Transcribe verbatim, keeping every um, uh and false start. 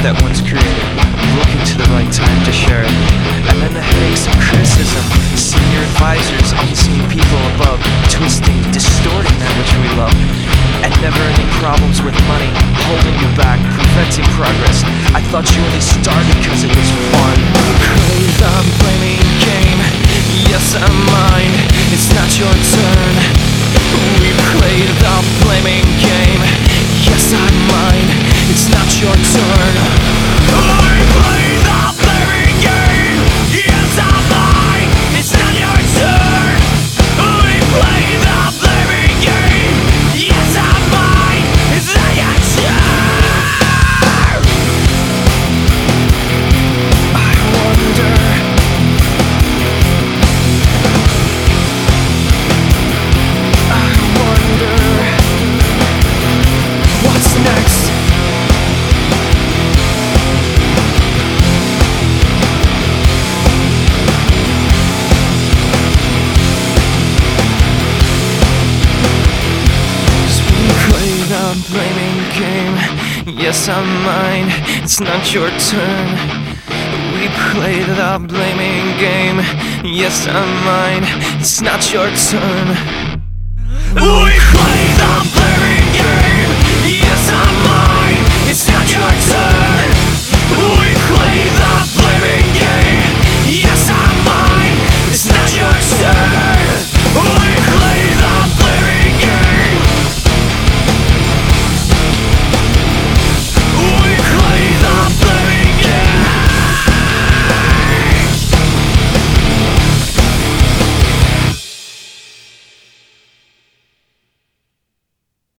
that one's created, looking to the right time to share it. And then the headaches of criticism, senior advisors, unseen people above, twisting, distorting that which we love. And never-ending problems with money, holding you back, preventing progress. I thought you only started because it was fun. Play the blaming game, yes I'm mine, it's not your turn. We play the blaming game, yes I'm mine, it's not your turn. We play the blaming game, yes I'm mine, it's not your turn. We play the blaming game, yes I'm mine, it's not your turn. I wonder, I wonder what's next. Blaming game, yes I'm mine, it's not your turn. We play the blaming game, yes I'm mine, it's not your turn. We play the blaming game, yes I'm mine, it's not your turn.